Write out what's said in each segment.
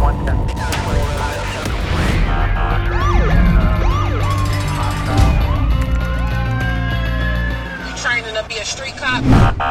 You training to be a street cop?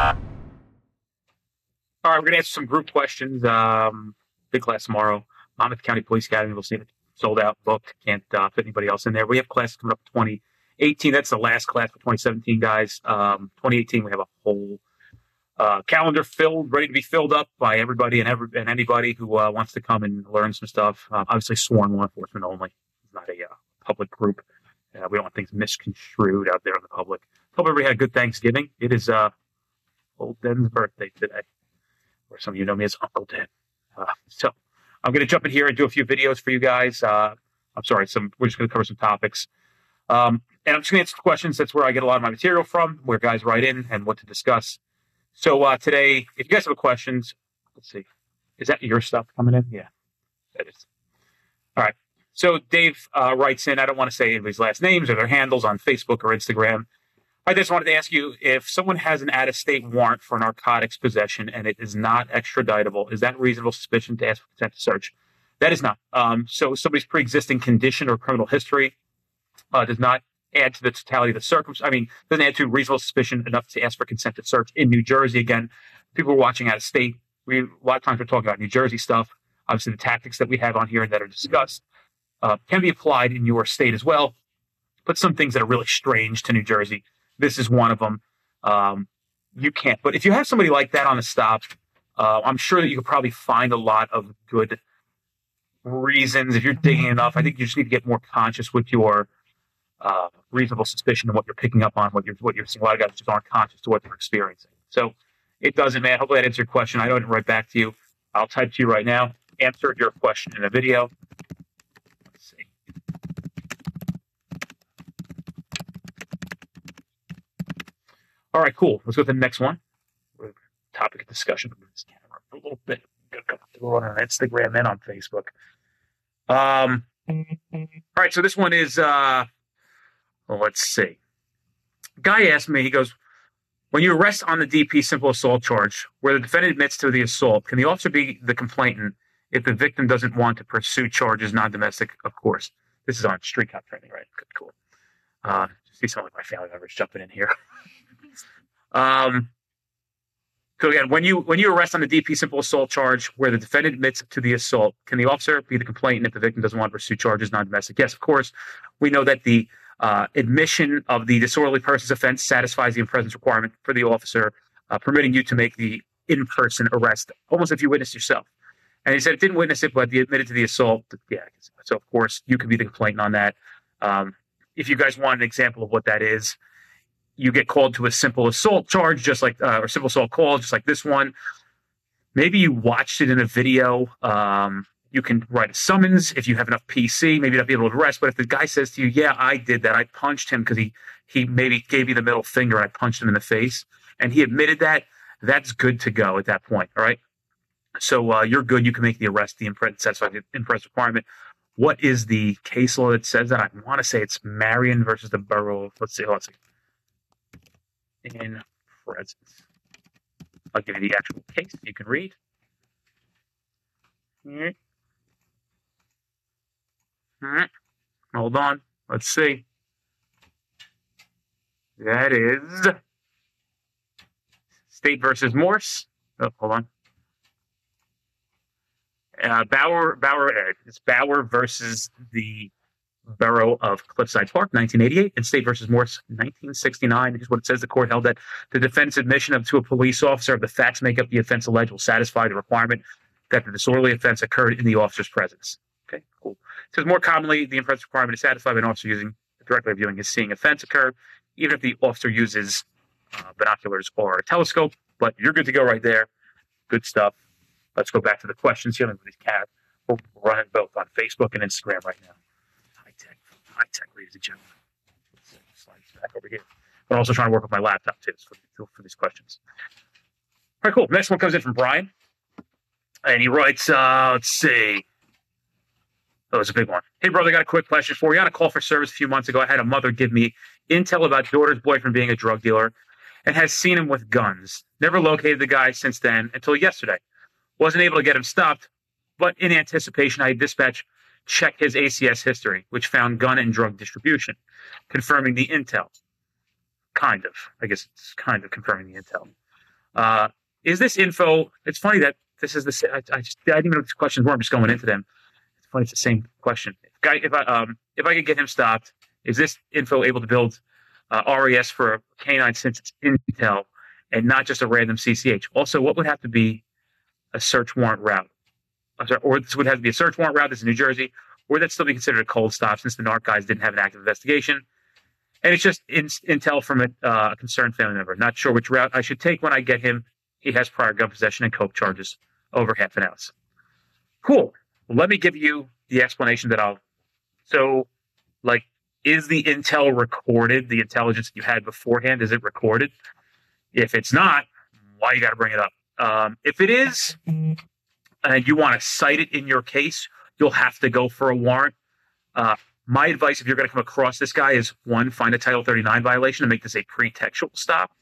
All right, we're going to answer some group questions. Big class tomorrow. Monmouth County Police Academy. We'll see it sold out, booked. Can't fit anybody else in there. We have classes coming up 2018. That's the last class for 2017, guys. 2018, we have a whole calendar filled, ready to be filled up by everybody and anybody who wants to come and learn some stuff. Obviously, sworn law enforcement only. It's not a public group. We don't want things misconstrued out there in the public. Hope everybody had a good Thanksgiving. It is old Den's birthday today, or some of you know me as Uncle Den. So I'm going to jump in here and do a few videos for you guys. We're just going to cover some topics. And I'm just going to answer questions. That's where I get a lot of my material from, where guys write in and what to discuss. So today, if you guys have questions, let's see. Is that your stuff coming in? Yeah, that is. All right. So Dave writes in, I don't want to say anybody's last names or their handles on Facebook or Instagram. I just wanted to ask you, if someone has an out-of-state warrant for narcotics possession and it is not extraditable, is that reasonable suspicion to ask for consent to search? That is not. So somebody's pre-existing condition or criminal history does not add to the totality of the circumstances. I mean, doesn't add to reasonable suspicion enough to ask for consent to search in New Jersey. Again, people are watching out of state. A lot of times we're talking about New Jersey stuff. Obviously, the tactics that we have on here that are discussed can be applied in your state as well. But some things that are really strange to New Jersey, this is one of them. You can't. But if you have somebody like that on a stop, I'm sure that you could probably find a lot of good reasons. If you're digging enough, I think you just need to get more conscious with your reasonable suspicion of what you're picking up on, what you're seeing. A lot of guys just aren't conscious to what they're experiencing. So it doesn't, man. Hopefully that answers your question. I know I didn't write back to you. I'll type to you right now. Answer your question in a video. Let's see. All right, cool. Let's go to the next one. Topic of discussion. Move this camera a little bit. Go on Instagram and on Facebook. All right, so this one is, let's see. Guy asked me, he goes, when you arrest on the DP simple assault charge, where the defendant admits to the assault, can the officer be the complainant if the victim doesn't want to pursue charges non-domestic? Of course. This is on street cop training, right? Good, cool. See some of my family members jumping in here. So again, when you arrest on the DP simple assault charge where the defendant admits to the assault, can the officer be the complainant if the victim doesn't want to pursue charges non-domestic? Yes, of course. We know that the admission of the disorderly persons offense satisfies the in-presence requirement for the officer, permitting you to make the in-person arrest, almost if you witnessed yourself. And he said it didn't witness it, but he admitted to the assault. Yeah, so of course you could be the complainant on that. If you guys want an example of what that is, you get called to a simple assault charge, just like, or simple assault call, just like this one. Maybe you watched it in a video. You can write a summons if you have enough PC, maybe not be able to arrest. But if the guy says to you, yeah, I did that, I punched him because he maybe gave you the middle finger and I punched him in the face, and he admitted that, that's good to go at that point. All right. So you're good. You can make the arrest, satisfy the in-presence requirement. What is the case law that says that? I want to say it's Marion versus the Borough. Let's see. In presence. I'll give you the actual case you can read. All right. Hold on. Let's see. That is State versus Morse. Oh, hold on. It's Bauer versus the Borough of Cliffside Park, 1988, and State versus Morse, 1969. Here's what it says. The court held that the defendant's admission to a police officer of the facts make up the offense alleged will satisfy the requirement that the disorderly offense occurred in the officer's presence. Okay, cool. It says more commonly, the in-presence requirement is satisfied by an officer directly viewing his seeing offense occur, even if the officer uses binoculars or a telescope. But you're good to go right there. Good stuff. Let's go back to the questions here. We're running both on Facebook and Instagram right now. High tech, ladies and gentlemen. Slide this back over here. But I'm also trying to work with my laptop too for these questions. All right, cool. Next one comes in from Brian. And he writes, let's see. That was a big one. Hey, brother, I got a quick question for you. On a call for service a few months ago, I had a mother give me intel about daughter's boyfriend being a drug dealer and has seen him with guns. Never located the guy since then until yesterday. Wasn't able to get him stopped, But in anticipation, I dispatched check his ACS history, which found gun and drug distribution, confirming the intel. Kind of. I guess it's kind of confirming the intel. Is this info? It's funny that this is the. I didn't even know what these questions were. I'm just going into them. It's funny. It's the same question. If I could get him stopped, is this info able to build RAS for a canine since it's intel and not just a random CCH? Also, what would have to be a search warrant route? Or this would have to be a search warrant route. This is New Jersey, or that still be considered a cold stop since the NARC guys didn't have an active investigation. And it's just intel from a concerned family member. Not sure which route I should take when I get him. He has prior gun possession and coke charges over half an ounce. Cool. Well, let me give you the explanation that So, like, is the intel recorded? The intelligence you had beforehand, is it recorded? If it's not, why you got to bring it up? If it is, and you want to cite it in your case, you'll have to go for a warrant. My advice, if you're going to come across this guy, is one, find a Title 39 violation and make this a pretextual stop.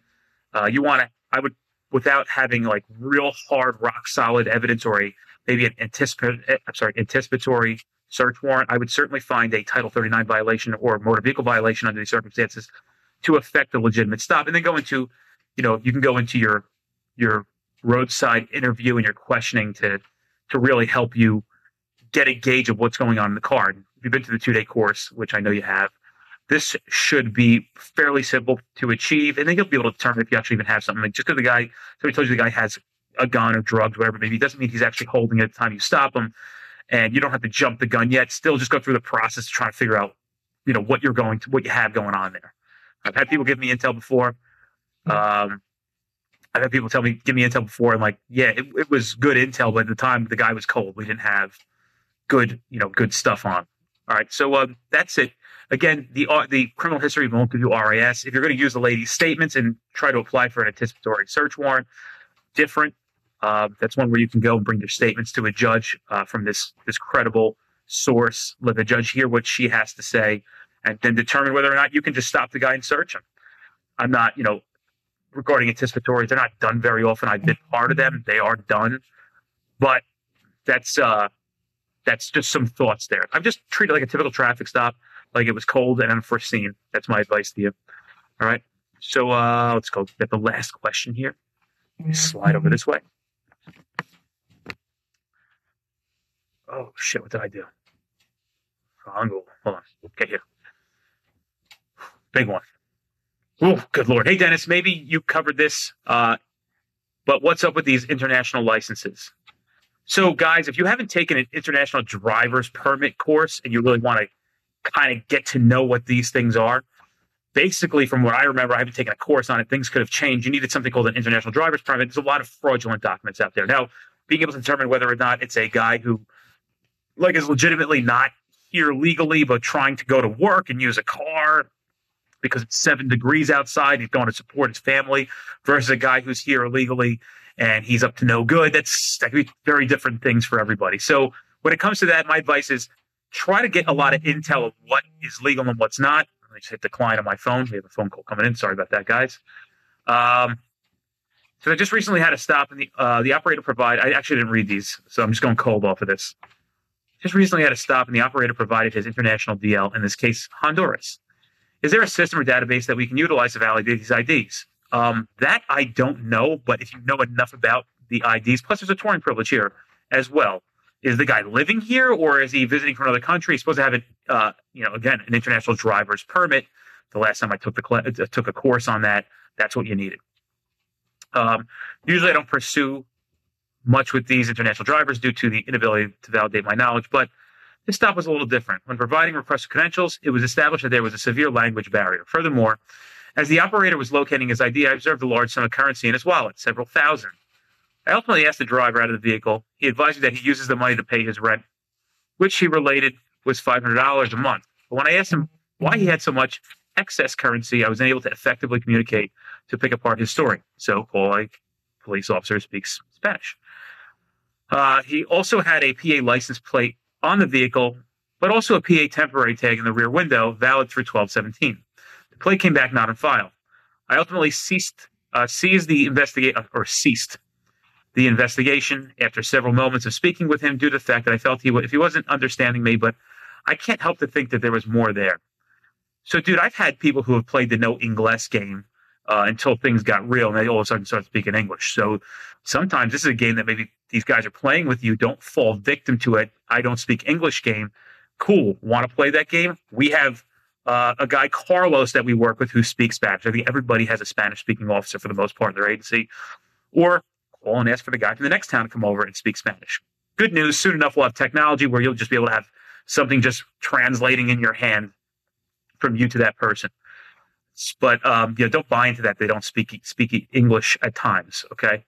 I would, without having like real hard, rock solid evidence or maybe an anticipatory search warrant, I would certainly find a Title 39 violation or motor vehicle violation under these circumstances to affect a legitimate stop, and then go into, you can go into your roadside interview and your questioning to really help you get a gauge of what's going on in the car. If you've been to the 2-day course, which I know you have, this should be fairly simple to achieve, and then you'll be able to determine if you actually even have something. Like, just because somebody tells you the guy has a gun or drugs, whatever, maybe it doesn't mean he's actually holding it at the time you stop him, and you don't have to jump the gun yet. Still, just go through the process to try to figure out, what you have going on there. I've had people give me intel before. I've had people give me intel before, and it was good intel, but at the time the guy was cold. We didn't have good stuff on. All right, so that's it. Again, the criminal history won't give you RAS. If you're going to use the lady's statements and try to apply for an anticipatory search warrant, different. That's one where you can go and bring your statements to a judge from this credible source. Let the judge hear what she has to say, and then determine whether or not you can just stop the guy and search him. I'm not, regarding anticipatories, they're not done very often. I've been part of them. They are done. But that's just some thoughts there. I've just treated it like a typical traffic stop, like it was cold and unforeseen. That's my advice to you. All right. So let's go get the last question here. Slide over this way. Oh, shit. What did I do? Hold on. Get here. Big one. Oh, good Lord. Hey, Dennis, maybe you covered this, but what's up with these international licenses? So, guys, if you haven't taken an international driver's permit course and you really want to kind of get to know what these things are, basically, from what I remember, I haven't taken a course on it. Things could have changed. You needed something called an international driver's permit. There's a lot of fraudulent documents out there. Now, being able to determine whether or not it's a guy who, is legitimately not here legally, but trying to go to work and use a car because it's 7 degrees outside, he's going to support his family, versus a guy who's here illegally and he's up to no good. That could be very different things for everybody. So when it comes to that, my advice is try to get a lot of intel of what is legal and what's not. Let me just hit decline on my phone. We have a phone call coming in. Sorry about that, guys. So I just recently had a stop, and the operator provided. I actually didn't read these, so I'm just going cold off of this. Just recently had a stop, and the operator provided his international DL, in this case, Honduras. Is there a system or database that we can utilize to validate these IDs? That I don't know, but if you know enough about the IDs, plus there's a touring privilege here as well. Is the guy living here, or is he visiting from another country? He's supposed to have again, an international driver's permit. The last time I took a course on that, that's what you needed. Usually I don't pursue much with these international drivers due to the inability to validate my knowledge, but this stop was a little different. When providing requested credentials, it was established that there was a severe language barrier. Furthermore, as the operator was locating his ID, I observed a large sum of currency in his wallet, several thousand. I ultimately asked the driver out of the vehicle. He advised me that he uses the money to pay his rent, which he related was $500 a month. But when I asked him why he had so much excess currency, I was unable to effectively communicate to pick apart his story. So call a police officer who speaks Spanish. He also had a PA license plate on the vehicle, but also a PA temporary tag in the rear window, valid through 12/17. The plate came back not on file. I ultimately ceased the the investigation after several moments of speaking with him due to the fact that I felt if he wasn't understanding me, but I can't help to think that there was more there. So, dude, I've had people who have played the no Ingles game until things got real and they all of a sudden start speaking English. So sometimes this is a game that maybe these guys are playing with you. Don't fall victim to it. I don't speak English game. Cool. Want to play that game? We have a guy, Carlos, that we work with who speaks Spanish. I think everybody has a Spanish-speaking officer for the most part in their agency. Or call and ask for the guy from the next town to come over and speak Spanish. Good news, soon enough we'll have technology where you'll just be able to have something just translating in your hand from you to that person. But don't buy into that. They don't speak English at times, okay?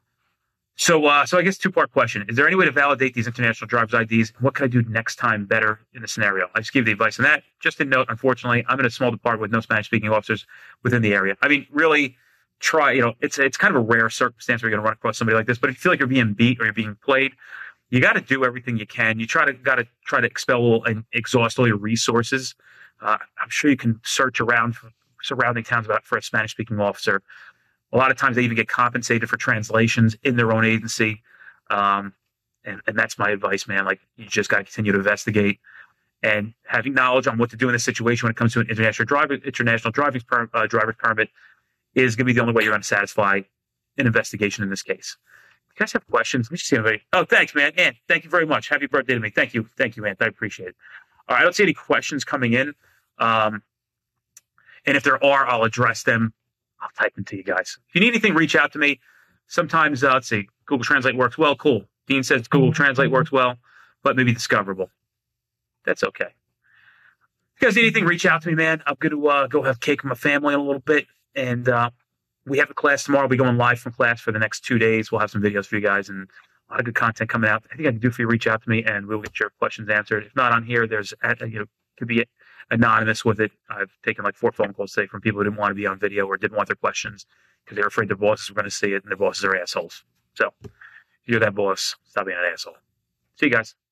So I guess two-part question. Is there any way to validate these international driver's IDs? What can I do next time better in the scenario? I just give the advice on that. Just a note, unfortunately, I'm in a small department with no Spanish-speaking officers within the area. I mean, really try, it's kind of a rare circumstance where you're going to run across somebody like this, but if you feel like you're being beat or you're being played, you got to do everything you can. You got to try to expel and exhaust all your resources. I'm sure you can search around for surrounding towns for a Spanish-speaking officer. A lot of times they even get compensated for translations in their own agency. And that's my advice, man. Like, you just got to continue to investigate, and having knowledge on what to do in this situation when it comes to an international driver's permit is going to be the only way you're going to satisfy an investigation in this case. You guys have questions? Let me just see anybody. Oh, thanks, man. Ant, thank you very much. Happy birthday to me. Thank you. Thank you, Ant. I appreciate it. All right, I don't see any questions coming in. And if there are, I'll address them. I'll type them to you guys. If you need anything, reach out to me. Sometimes, let's see, Google Translate works well. Cool. Dean says Google Translate works well, but maybe discoverable. That's okay. If you guys need anything, reach out to me, man. I'm going to go have cake with my family in a little bit. And we have a class tomorrow. We'll be going live from class for the next 2 days. We'll have some videos for you guys and a lot of good content coming out. I think I can do for you. Reach out to me, and we'll get your questions answered. If not on here, there's could be anonymous with it. I've taken like 4 phone calls today from people who didn't want to be on video or didn't want their questions because they were afraid their bosses were going to see it, and their bosses are assholes. So if you're that boss, stop being an asshole. See you guys.